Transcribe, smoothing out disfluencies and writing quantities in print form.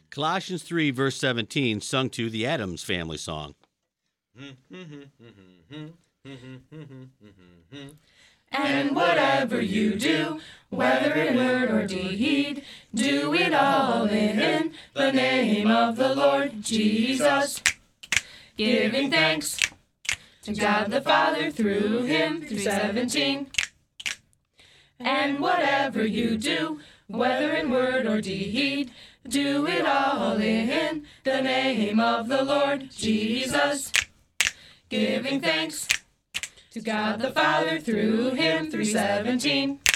Colossians 3, verse 17, sung to the Addams Family song. And whatever you do, whether in word or deed, do it all in the name of the Lord Jesus, giving thanks to God the Father through him, through 17. And whatever you do, whether in word or deed, do it all in the name of the Lord Jesus, giving thanks to God the Father through him, through 17.